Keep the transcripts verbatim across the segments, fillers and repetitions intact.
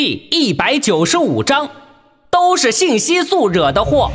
第一百九十五章，都是信息素惹的祸。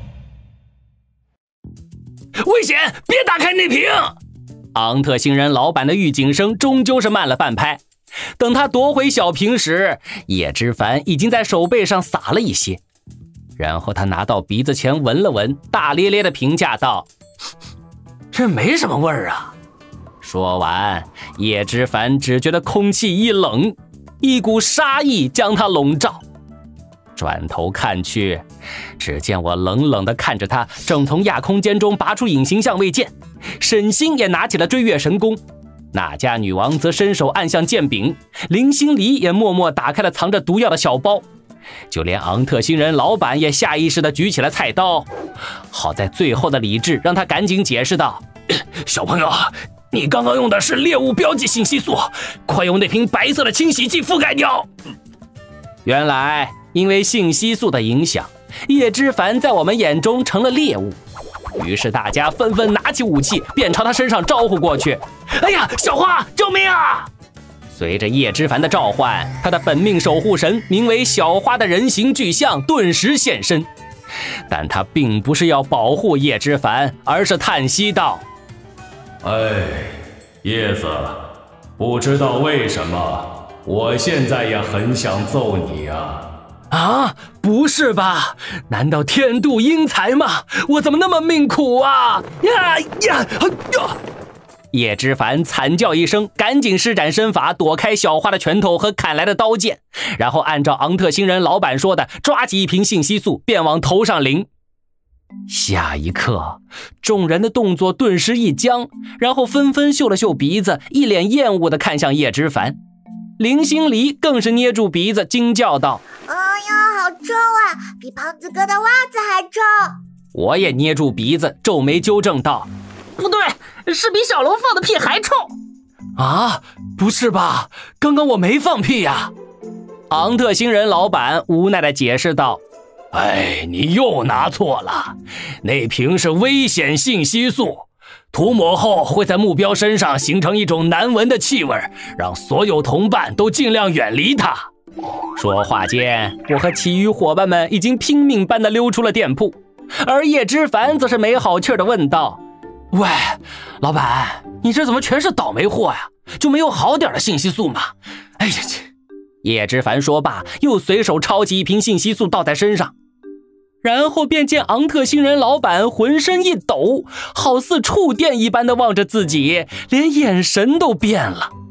危险！别打开那瓶！ 昂特星人老板的预警声终究是慢了半拍。等他夺回小瓶时，叶之凡已经在手背上撒了一些，然后他拿到鼻子前闻了闻，大咧咧地评价道：“ 这没什么味儿啊。” 说完，叶之凡只觉得空气一冷，一股杀意将他笼罩。转头看去，只见我冷冷地看着他，正从亚空间中拔出隐形相位剑，沈星也拿起了追月神功，那家女王则伸手按向剑柄，林心离也默默打开了藏着毒药的小包，就连昂特星人老板也下意识地举起了菜刀。好在最后的理智让他赶紧解释道：“ 小朋友，你刚刚用的是猎物标记信息素，快用那瓶白色的清洗剂覆盖掉。” 原来因为信息素的影响，叶之凡在我们眼中成了猎物，于是大家纷纷拿起武器便朝他身上招呼过去。 哎呀，小花，救命啊！ 随着叶之凡的召唤，他的本命守护神名为小花的人形巨象顿时现身，但他并不是要保护叶之凡，而是叹息道：“ 哎，叶子，不知道为什么，我现在也很想揍你啊！” 啊，不是吧？难道天妒英才吗？我怎么那么命苦啊！呀呀呀！ 叶之凡惨叫一声，赶紧施展身法躲开小花的拳头和砍来的刀剑，然后按照昂特星人老板说的，抓起一瓶信息素便往头上淋。下一刻，众人的动作顿时一僵，然后纷纷嗅了嗅鼻子，一脸厌恶地看向叶之凡。林心离更是捏住鼻子惊叫道：“ 哎呀，好臭啊，比胖子哥的袜子还臭！” 我也捏住鼻子，皱眉纠正道：“ 不对，是比小龙放的屁还臭！” 啊，不是吧？刚刚我没放屁呀！ 昂特星人老板无奈地解释道：“ 哎，你又拿错了，那瓶是危险信息素，涂抹后会在目标身上形成一种难闻的气味，让所有同伴都尽量远离它。” 说话间，我和其余伙伴们已经拼命般地溜出了店铺，而叶之凡则是没好气地问道：“ 喂，老板，你这怎么全是倒霉货呀？就没有好点的信息素吗？”哎呀， 叶之凡说罢，又随手抄起一瓶信息素倒在身上，然后便见昂特星人老板浑身一抖，好似触电一般的望着自己，连眼神都变了。